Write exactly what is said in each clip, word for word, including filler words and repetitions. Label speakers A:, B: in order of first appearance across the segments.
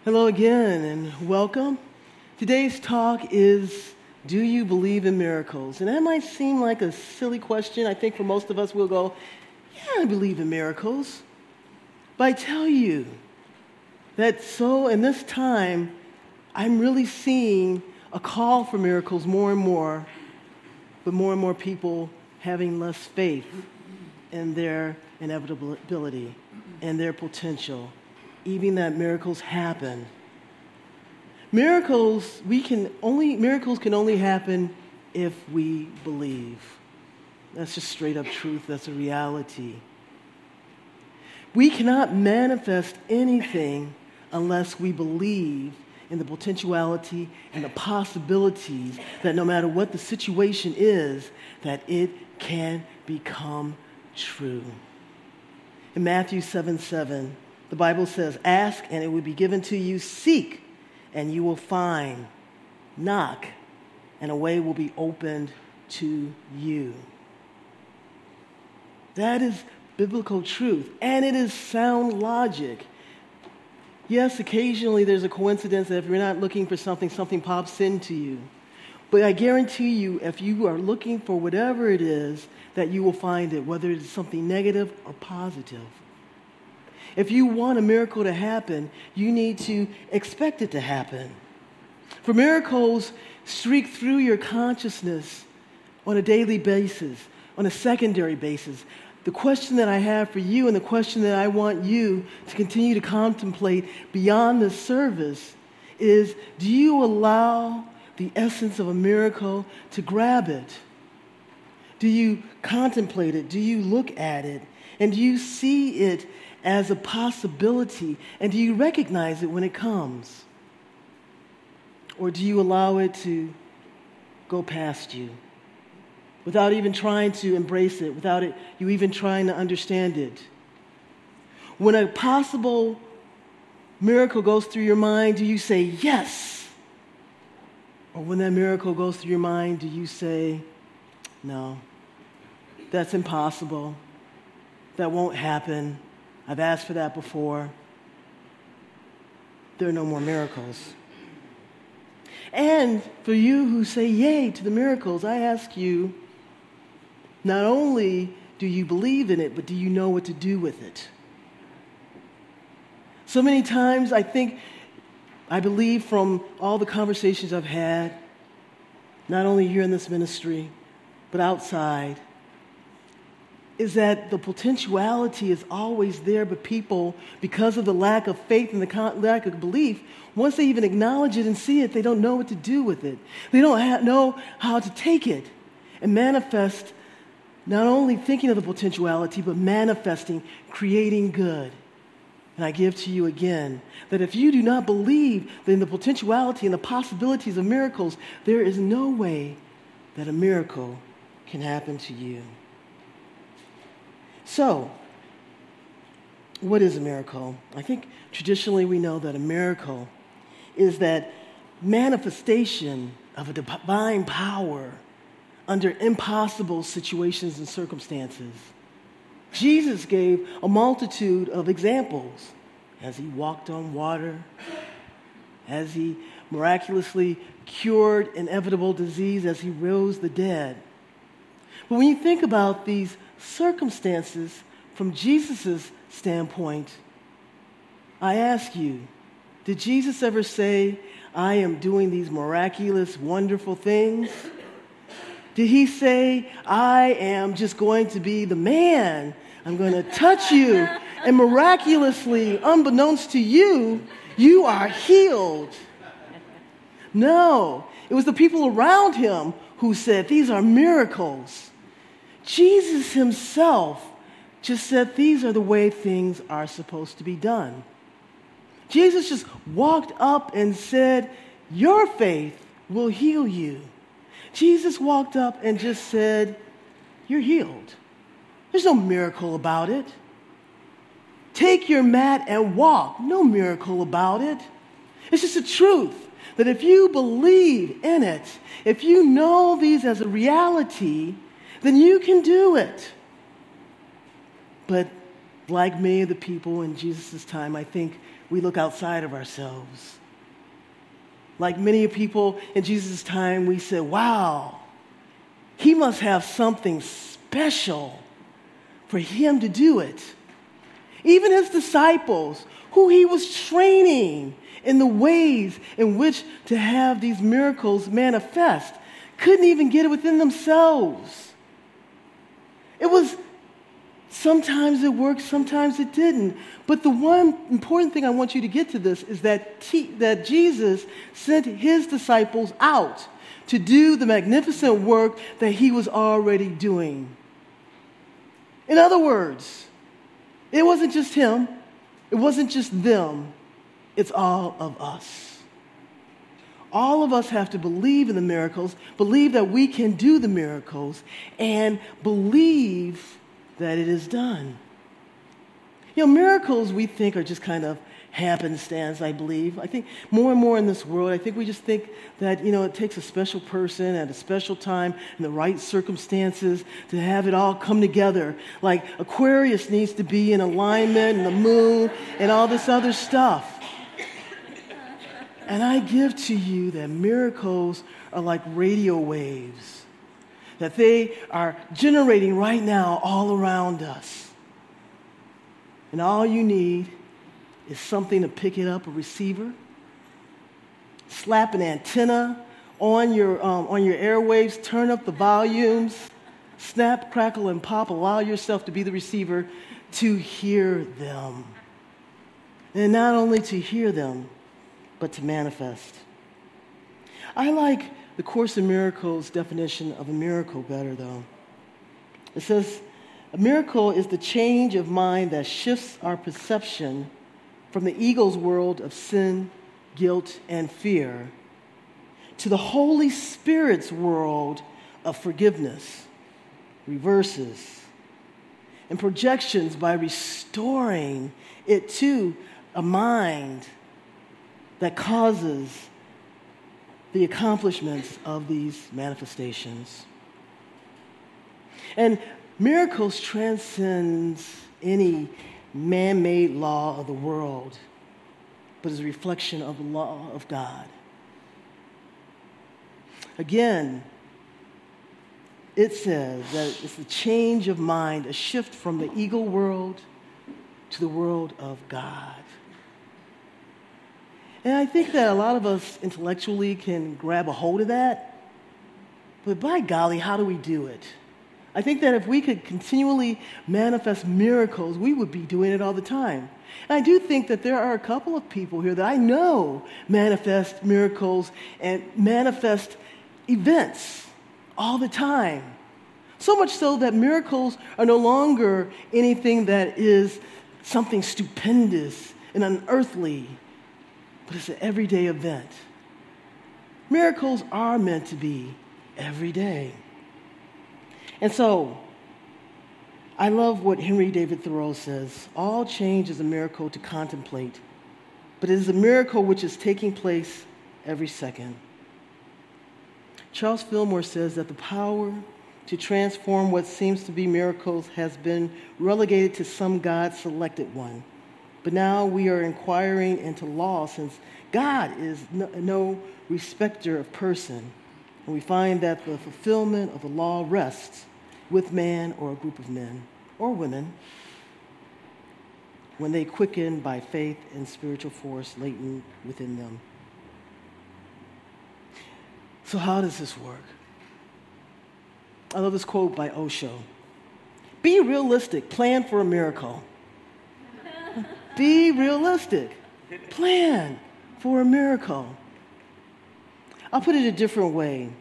A: Hello again and welcome. Today's talk is, do you believe in miracles? And that might seem like a silly question. I think for most of us we'll go, yeah, I believe in miracles. But I tell you that so in this time, I'm really seeing a call for miracles more and more, but more and more people having less faith in their inevitability and their potential, even that miracles happen. Miracles, we can only, miracles can only happen if we believe. That's just straight up truth. That's a reality. We cannot manifest anything unless we believe in the potentiality and the possibilities that no matter what the situation is, that it can become true. In Matthew seven seven, the Bible says, ask and it will be given to you. Seek and you will find. Knock and a way will be opened to you. That is biblical truth, and it is sound logic. Yes, occasionally there's a coincidence that if you're not looking for something, something pops into you. But I guarantee you, if you are looking for whatever it is, that you will find it, whether it's something negative or positive. If you want a miracle to happen, you need to expect it to happen. For miracles streak through your consciousness on a daily basis, on a secondary basis. The question that I have for you and the question that I want you to continue to contemplate beyond this service is, do you allow the essence of a miracle to grab it? Do you contemplate it? Do you look at it? And do you see it as a possibility? And do you recognize it when it comes? Or do you allow it to go past you without even trying to embrace it, without it, you even trying to understand it? When a possible miracle goes through your mind, do you say yes? Or when that miracle goes through your mind, do you say, no, that's impossible. That won't happen. I've asked for that before. There are no more miracles. And for you who say yay to the miracles, I ask you, not only do you believe in it, but do you know what to do with it? So many times I think, I believe from all the conversations I've had, not only here in this ministry, but outside, is that the potentiality is always there, but people, because of the lack of faith and the con- lack of belief, once they even acknowledge it and see it, they don't know what to do with it. They don't ha- know how to take it and manifest, not only thinking of the potentiality, but manifesting, creating good. And I give to you again that if you do not believe in the potentiality and the possibilities of miracles, there is no way that a miracle can happen to you. So, what is a miracle? I think traditionally we know that a miracle is that manifestation of a divine power under impossible situations and circumstances. Jesus gave a multitude of examples as he walked on water, as he miraculously cured inevitable disease, as he rose the dead. But when you think about these circumstances from Jesus' standpoint, I ask you, did Jesus ever say, I am doing these miraculous, wonderful things? Did he say, I am just going to be the man? I'm going to touch you, and miraculously, unbeknownst to you, you are healed. No, it was the people around him who said, these are miracles. Jesus himself just said these are the way things are supposed to be done. Jesus just walked up and said, your faith will heal you. Jesus walked up and just said, you're healed. There's no miracle about it. Take your mat and walk. No miracle about it. It's just the truth that if you believe in it, if you know these as a reality, then you can do it. But like many of the people in Jesus' time, I think we look outside of ourselves. Like many people in Jesus' time, we said, wow, he must have something special for him to do it. Even his disciples, who he was training in the ways in which to have these miracles manifest, couldn't even get it within themselves. It was, sometimes it worked, sometimes it didn't. But the one important thing I want you to get to this is that, T- that Jesus sent his disciples out to do the magnificent work that he was already doing. In other words, it wasn't just him. It wasn't just them. It's all of us. All of us have to believe in the miracles, believe that we can do the miracles, and believe that it is done. You know, miracles we think are just kind of happenstance, I believe. I think more and more in this world, I think we just think that, you know, it takes a special person at a special time in the right circumstances to have it all come together. Like Aquarius needs to be in alignment and the moon and all this other stuff. And I give to you that miracles are like radio waves, that they are generating right now all around us. And all you need is something to pick it up, a receiver, slap an antenna on your, um, on your airwaves, turn up the volumes, snap, crackle, and pop, allow yourself to be the receiver to hear them. And not only to hear them, but to manifest. I like the Course in Miracles definition of a miracle better, though. It says, a miracle is the change of mind that shifts our perception from the ego's world of sin, guilt, and fear to the Holy Spirit's world of forgiveness, reverses, and projections by restoring it to a mind that causes the accomplishments of these manifestations. And miracles transcend any man-made law of the world, but is a reflection of the law of God. Again, it says that it's a change of mind, a shift from the ego world to the world of God. And I think that a lot of us intellectually can grab a hold of that, but by golly, how do we do it? I think that if we could continually manifest miracles, we would be doing it all the time. And I do think that there are a couple of people here that I know manifest miracles and manifest events all the time. So much so that miracles are no longer anything that is something stupendous and unearthly, but it's an everyday event. Miracles are meant to be every day. And so, I love what Henry David Thoreau says. All change is a miracle to contemplate, but it is a miracle which is taking place every second. Charles Fillmore says that the power to transform what seems to be miracles has been relegated to some God-selected one. But now we are inquiring into law, since God is no, no respecter of person. And we find that the fulfillment of the law rests with man or a group of men or women when they quicken by faith and spiritual force latent within them. So how does this work? I love this quote by Osho. Be realistic, plan for a miracle. Be realistic. Plan for a miracle. I'll put it a different way.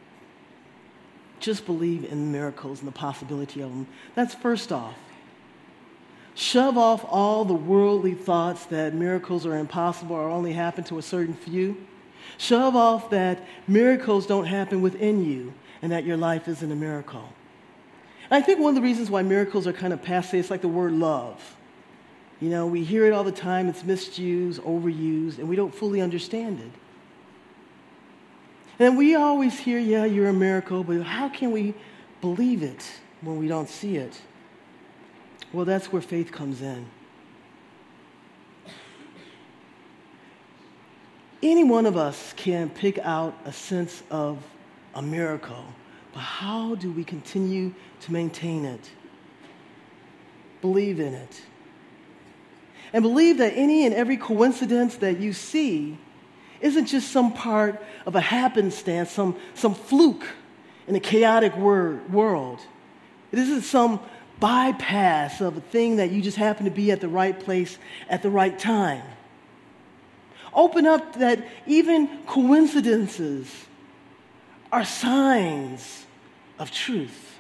A: Just believe in miracles and the possibility of them. That's first off. Shove off all the worldly thoughts that miracles are impossible or only happen to a certain few. Shove off that miracles don't happen within you and that your life isn't a miracle. And I think one of the reasons why miracles are kind of passé, it's like the word love. You know, we hear it all the time, it's misused, overused, and we don't fully understand it. And we always hear, yeah, you're a miracle, but how can we believe it when we don't see it? Well, that's where faith comes in. Any one of us can pick out a sense of a miracle, but how do we continue to maintain it? Believe in it. And believe that any and every coincidence that you see isn't just some part of a happenstance, some, some fluke in a chaotic wor- world. It isn't some bypass of a thing that you just happen to be at the right place at the right time. Open up that even coincidences are signs of truth.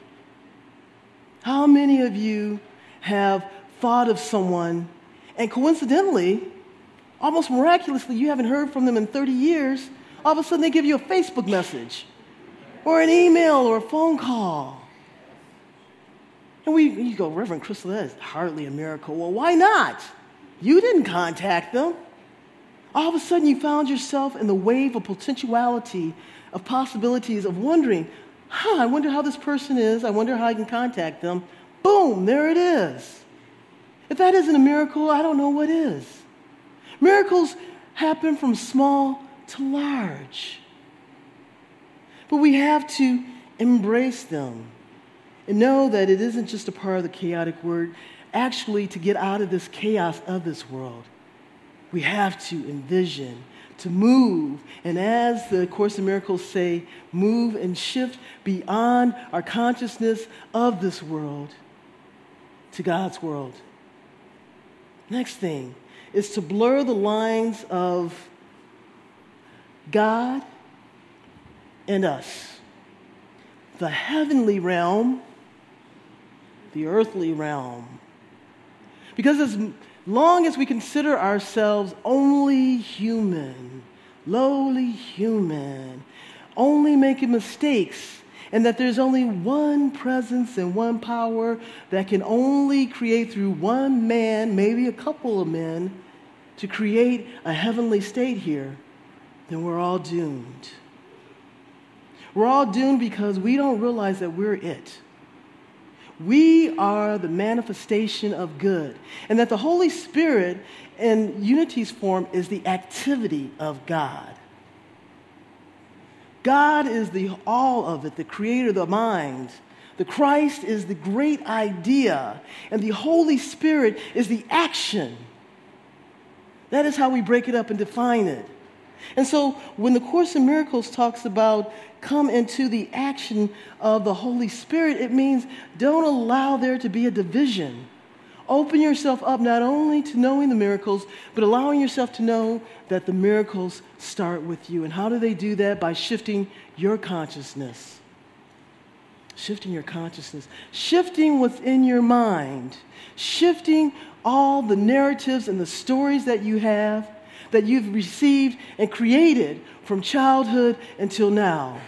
A: How many of you have thought of someone and coincidentally, almost miraculously, you haven't heard from them in thirty years, all of a sudden they give you a Facebook message or an email or a phone call. And we you go, Reverend Crystal, that is hardly a miracle. Well, why not? You didn't contact them. All of a sudden you found yourself in the wave of potentiality, of possibilities, of wondering, huh, I wonder how this person is. I wonder how I can contact them. Boom, there it is. If that isn't a miracle, I don't know what is. Miracles happen from small to large. But we have to embrace them and know that it isn't just a part of the chaotic world. Actually, to get out of this chaos of this world, we have to envision, to move, and as the Course in Miracles say, move and shift beyond our consciousness of this world to God's world. Next thing is to blur the lines of God and us. The heavenly realm, the earthly realm. Because as long as we consider ourselves only human, lowly human, only making mistakes, and that there's only one presence and one power that can only create through one man, maybe a couple of men, to create a heavenly state here, then we're all doomed. We're all doomed because we don't realize that we're it. We are the manifestation of good, and that the Holy Spirit in unity's form is the activity of God. God is the all of it, the creator, the mind. The Christ is the great idea, and the Holy Spirit is the action. That is how we break it up and define it. And so when the Course in Miracles talks about come into the action of the Holy Spirit, it means don't allow there to be a division. Open yourself up not only to knowing the miracles, but allowing yourself to know that the miracles start with you. And how do they do that? By shifting your consciousness. Shifting your consciousness. Shifting what's in your mind. Shifting all the narratives and the stories that you have, that you've received and created from childhood until now.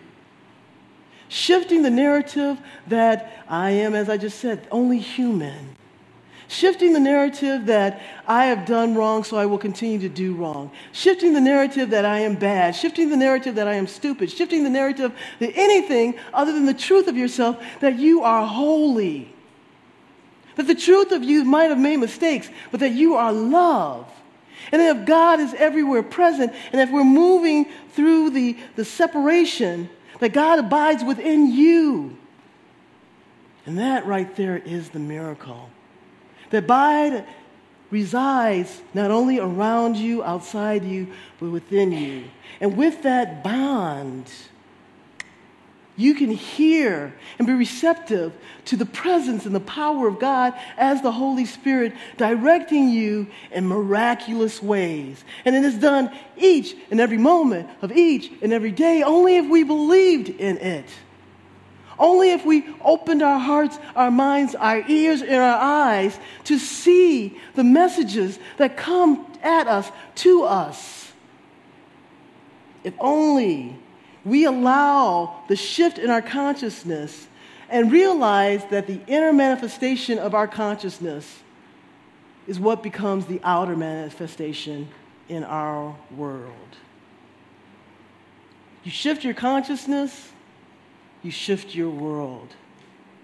A: Shifting the narrative that I am, as I just said, only human. Shifting the narrative that I have done wrong, so I will continue to do wrong. Shifting the narrative that I am bad. Shifting the narrative that I am stupid. Shifting the narrative that anything other than the truth of yourself, that you are holy. That the truth of you might have made mistakes, but that you are love. And if God is everywhere present, and if we're moving through the, the separation, that God abides within you. And that right there is the miracle. That abide resides not only around you, outside you, but within you. And with that bond, you can hear and be receptive to the presence and the power of God as the Holy Spirit directing you in miraculous ways. And it is done each and every moment of each and every day only if we believed in it. Only if we opened our hearts, our minds, our ears, and our eyes to see the messages that come at us, to us. If only we allow the shift in our consciousness and realize that the inner manifestation of our consciousness is what becomes the outer manifestation in our world. You shift your consciousness, you shift your world.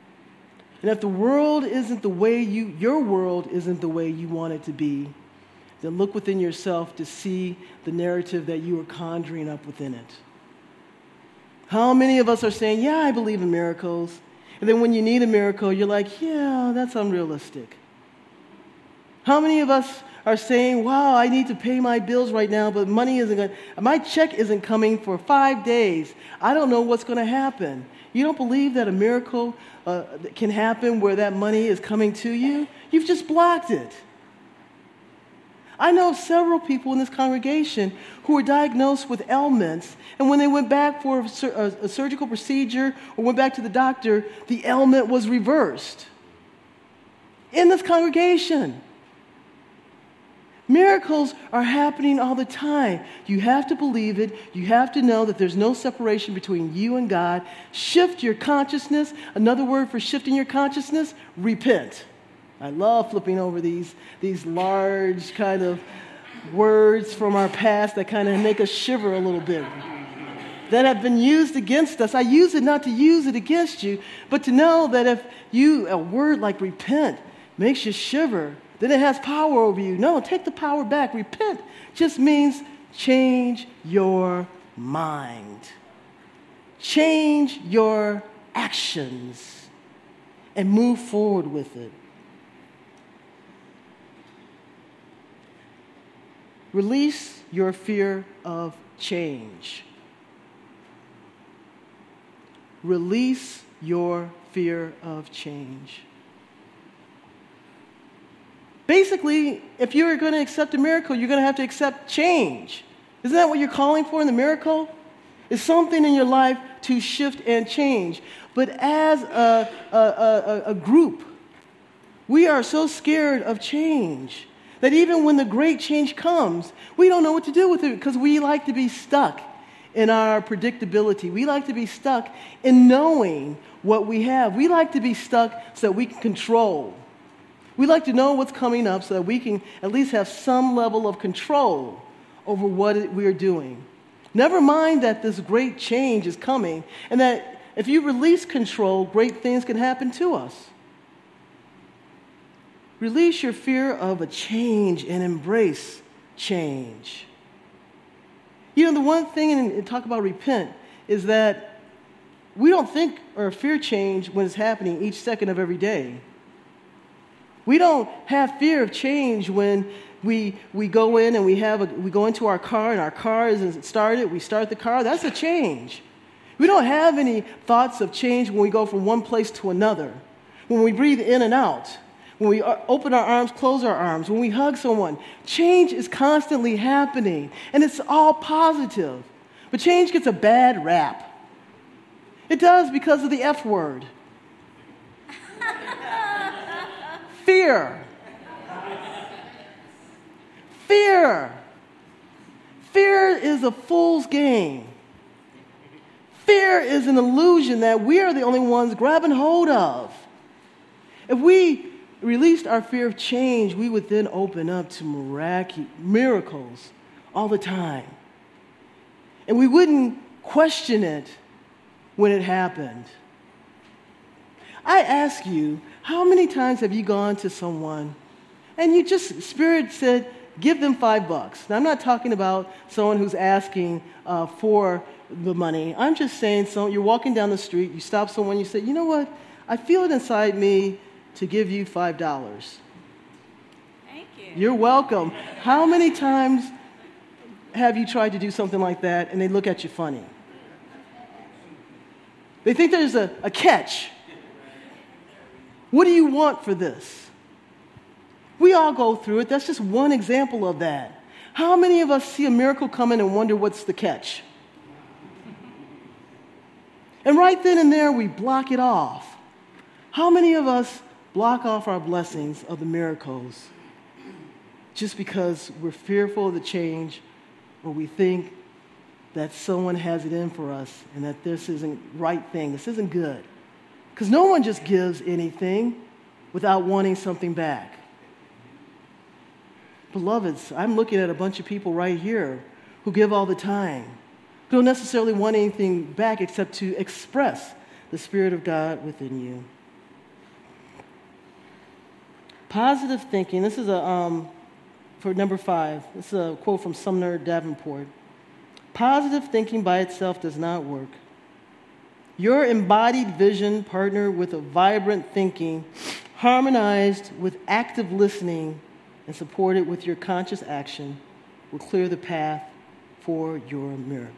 A: And if the world isn't the way you, your world isn't the way you want it to be, then look within yourself to see the narrative that you are conjuring up within it. How many of us are saying, yeah, I believe in miracles, and then when you need a miracle, you're like, yeah, that's unrealistic. How many of us are saying, wow, I need to pay my bills right now, but money isn't going to, my check isn't coming for five days. I don't know what's going to happen. You don't believe that a miracle uh, can happen where that money is coming to you? You've just blocked it. I know several people in this congregation who were diagnosed with ailments, and when they went back for a, sur- a surgical procedure or went back to the doctor, the ailment was reversed. In this congregation. Miracles are happening all the time. You have to believe it. You have to know that there's no separation between you and God. Shift your consciousness. Another word for shifting your consciousness, repent. I love flipping over these, these large kind of words from our past that kind of make us shiver a little bit, that have been used against us. I use it not to use it against you, but to know that if you, a word like repent makes you shiver, then it has power over you. No, take the power back. Repent just means change your mind. Change your actions and move forward with it. Release your fear of change. Release your fear of change. Basically, if you're going to accept a miracle, you're going to have to accept change. Isn't that what you're calling for in the miracle? It's something in your life to shift and change. But as a, a, a, a group, we are so scared of change that even when the great change comes, we don't know what to do with it because we like to be stuck in our predictability. We like to be stuck in knowing what we have. We like to be stuck so that we can control. We like to know what's coming up so that we can at least have some level of control over what it, we are doing. Never mind that this great change is coming and that if you release control, great things can happen to us. Release your fear of a change and embrace change. You know, the one thing, and talk about repent, is that we don't think or fear change when it's happening each second of every day. We don't have fear of change when we we go in and we have a, we go into our car and our car isn't started. We start the car. That's a change. We don't have any thoughts of change when we go from one place to another. When we breathe in and out. When we open our arms, close our arms. When we hug someone. Change is constantly happening. And it's all positive. But change gets a bad rap. It does because of the F word. Fear. Fear. Fear is a fool's game. Fear is an illusion that we are the only ones grabbing hold of. If we released our fear of change, we would then open up to mirac- miracles all the time. And we wouldn't question it when it happened. I ask you, how many times have you gone to someone and you just, Spirit said, give them five bucks? Now, I'm not talking about someone who's asking uh, for the money. I'm just saying, so you're walking down the street, you stop someone, you say, you know what? I feel it inside me to give you five dollars.
B: Thank you.
A: You're welcome. How many times have you tried to do something like that and they look at you funny? They think there's a, a catch. What do you want for this? We all go through it. That's just one example of that. How many of us see a miracle coming and wonder what's the catch? And right then and there, we block it off. How many of us block off our blessings of the miracles just because we're fearful of the change or we think that someone has it in for us and that this isn't right thing, this isn't good? Because no one just gives anything without wanting something back. Beloveds, I'm looking at a bunch of people right here who give all the time, who don't necessarily want anything back except to express the Spirit of God within you. Positive thinking, this is a um, for number five, this is a quote from Sumner Davenport. Positive thinking by itself does not work. Your embodied vision partnered with a vibrant thinking, harmonized with active listening, and supported with your conscious action, will clear the path for your miracles.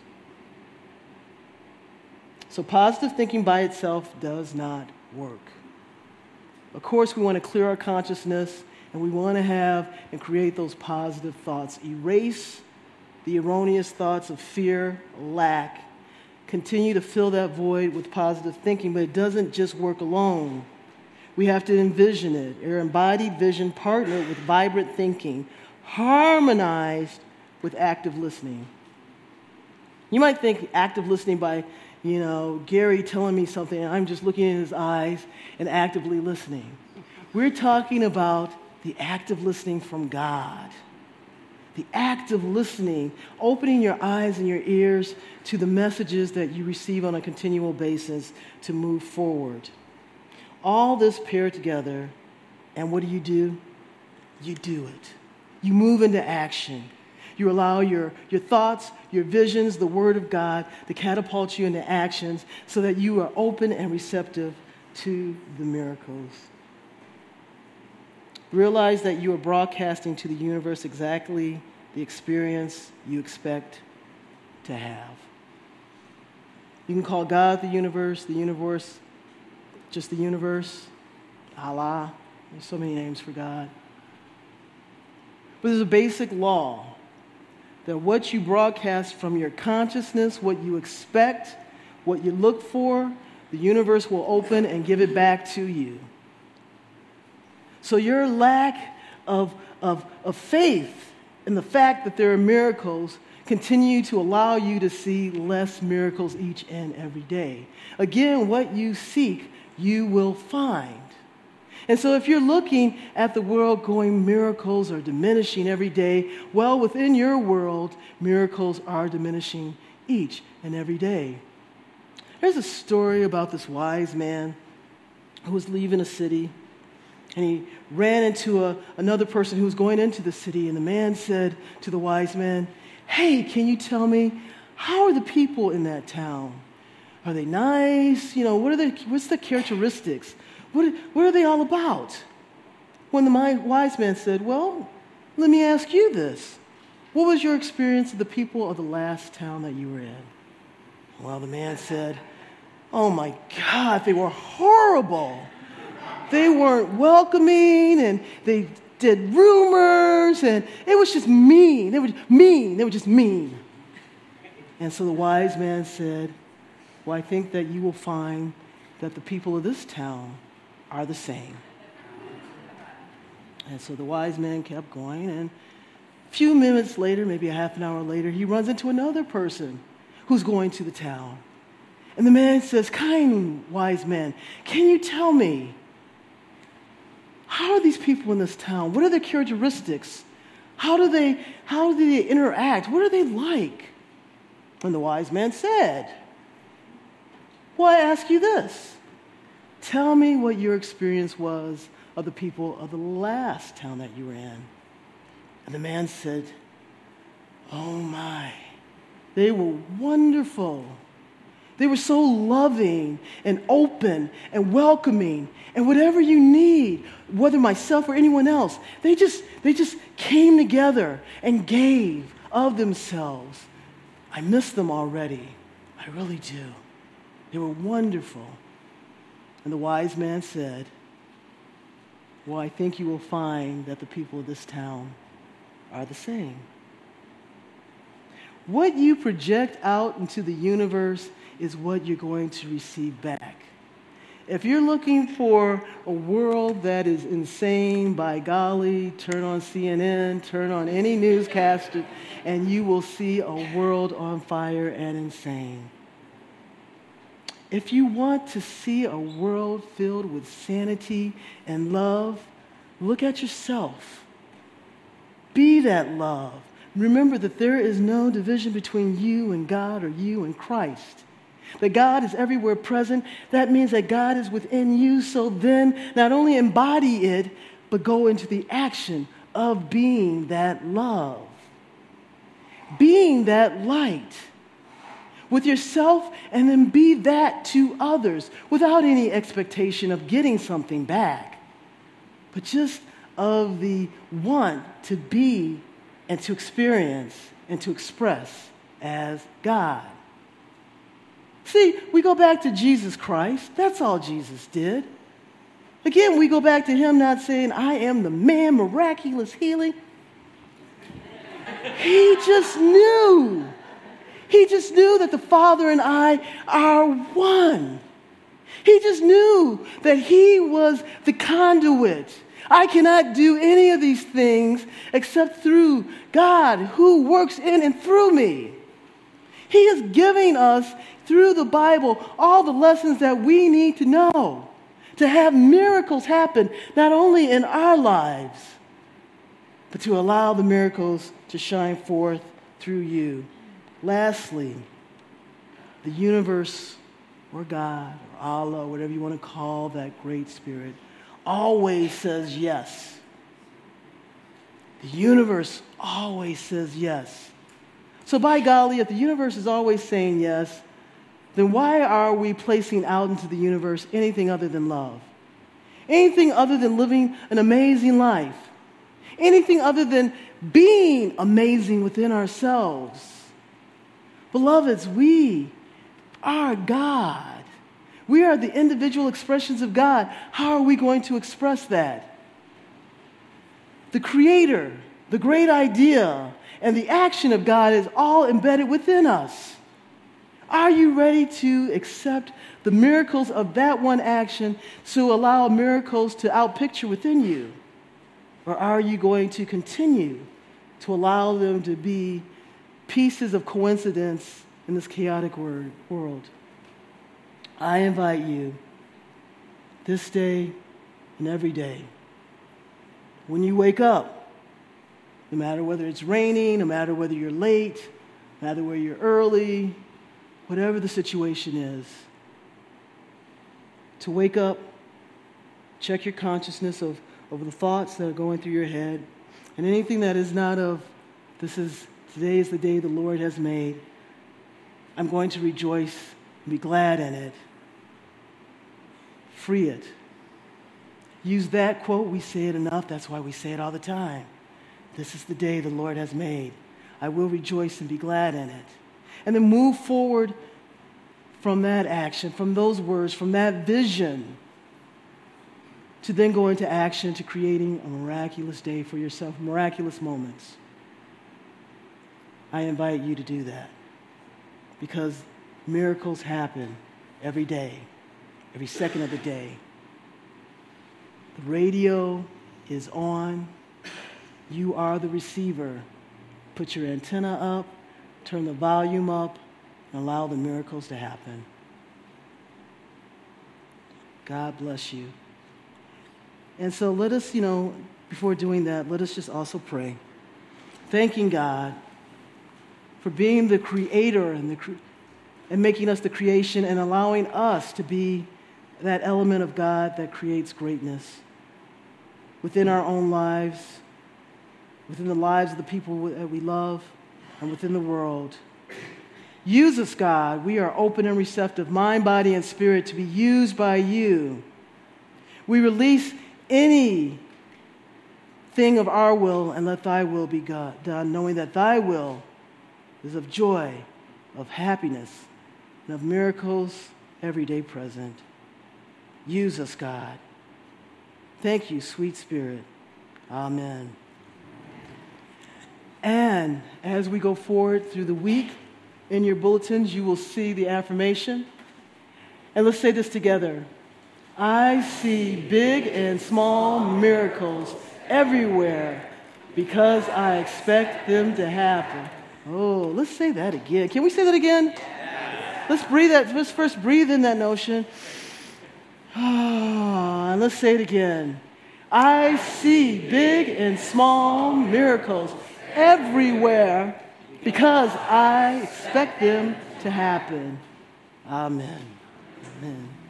A: So positive thinking by itself does not work. Of course, we want to clear our consciousness, and we want to have and create those positive thoughts. Erase the erroneous thoughts of fear, lack. Continue to fill that void with positive thinking, but it doesn't just work alone. We have to envision it. Our embodied vision partnered with vibrant thinking, harmonized with active listening. You might think active listening by, you know, Gary telling me something, and I'm just looking in his eyes and actively listening. We're talking about the active listening from God. The active listening, opening your eyes and your ears to the messages that you receive on a continual basis to move forward. All this paired together, and what do you do? You do it. You move into action. You allow your, your thoughts, your visions, the Word of God to catapult you into actions so that you are open and receptive to the miracles. Realize that you are broadcasting to the universe exactly the experience you expect to have. You can call God the universe, the universe just the universe, Allah. There's so many names for God. But there's a basic law that what you broadcast from your consciousness, what you expect, what you look for, the universe will open and give it back to you. So your lack of, of, of faith in the fact that there are miracles continue to allow you to see less miracles each and every day. Again, what you seek, you will find. And so if you're looking at the world going, miracles are diminishing every day, well, within your world, miracles are diminishing each and every day. There's a story about this wise man who was leaving a city, and he ran into a, another person who was going into the city, and the man said to the wise man, "Hey, can you tell me, how are the people in that town? Are they nice? You know, what are the, what's the characteristics? What, what are they all about?" When the wise man said, "Well, let me ask you this. What was your experience of the people of the last town that you were in?" Well, the man said, "Oh my God, they were horrible. They weren't welcoming, and they did rumors, and it was just mean. They were mean. They were just mean." And so the wise man said, "Well, I think that you will find that the people of this town are the same." And so the wise man kept going, and a few minutes later, maybe a half an hour later, he runs into another person who's going to the town. And the man says, "Kind wise man, can you tell me, how are these people in this town? What are their characteristics? How do they, how do they interact? What are they like?" And the wise man said, "Well, I ask you this. Tell me what your experience was of the people of the last town that you were in." And the man said, "Oh my, they were wonderful. They were so loving and open and welcoming, and whatever you need, whether myself or anyone else, they just they just came together and gave of themselves. I miss them already. I really do. They were wonderful." And the wise man said, "Well, I think you will find that the people of this town are the same." What you project out into the universe is what you're going to receive back. If you're looking for a world that is insane, by golly, turn on C N N, turn on any newscaster, and you will see a world on fire and insane. If you want to see a world filled with sanity and love, look at yourself. Be that love. Remember that there is no division between you and God or you and Christ. That God is everywhere present. That means that God is within you. So then not only embody it, but go into the action of being that love, being that light with yourself, and then be that to others without any expectation of getting something back, but just of the want to be and to experience and to express as God. See, we go back to Jesus Christ. That's all Jesus did. Again, we go back to him not saying, I am the man, miraculous healing. He just knew. He just knew that the Father and I are one. He just knew that he was the conduit. I cannot do any of these things except through God who works in and through me. He is giving us, through the Bible, all the lessons that we need to know to have miracles happen, not only in our lives, but to allow the miracles to shine forth through you. Lastly, the universe, or God, or Allah, whatever you want to call that great spirit, always says yes. The universe always says yes. So by golly, if the universe is always saying yes, then why are we placing out into the universe anything other than love? Anything other than living an amazing life? Anything other than being amazing within ourselves? Beloveds, we are God. We are the individual expressions of God. How are we going to express that? The Creator, the great idea, and the action of God is all embedded within us. Are you ready to accept the miracles of that one action to allow miracles to outpicture within you? Or are you going to continue to allow them to be pieces of coincidence in this chaotic word, world? I invite you this day and every day, when you wake up, no matter whether it's raining, no matter whether you're late, no matter whether you're early, whatever the situation is, to wake up, check your consciousness of, of the thoughts that are going through your head, and anything that is not of, this is, today is the day the Lord has made. I'm going to rejoice and be glad in it. Free it. Use that quote. We say it enough. That's why we say it all the time. This is the day the Lord has made. I will rejoice and be glad in it. And then move forward from that action, from those words, from that vision, to then go into action, to creating a miraculous day for yourself, miraculous moments. I invite you to do that, because miracles happen every day, every second of the day. The radio is on. You are the receiver. Put your antenna up, turn the volume up, and allow the miracles to happen. God bless you. And so let us, you know, before doing that, let us just also pray. Thanking God for being the creator and, the, cre- and making us the creation and allowing us to be that element of God that creates greatness within our own lives, within the lives of the people that we love, and within the world. Use us, God. We are open and receptive, mind, body, and spirit, to be used by you. We release any thing of our will and let thy will be God, done, knowing that thy will is of joy, of happiness, and of miracles every day present. Use us, God. Thank you, sweet Spirit. Amen. And as we go forward through the week, in your bulletins, you will see the affirmation. And let's say this together. I see big and small miracles everywhere because I expect them to happen. Oh, let's say that again. Can we say that again? Yeah. Let's breathe that. Let's first breathe in that notion. Oh, and let's say it again. I see big and small miracles everywhere because I expect them to happen. Amen. Amen.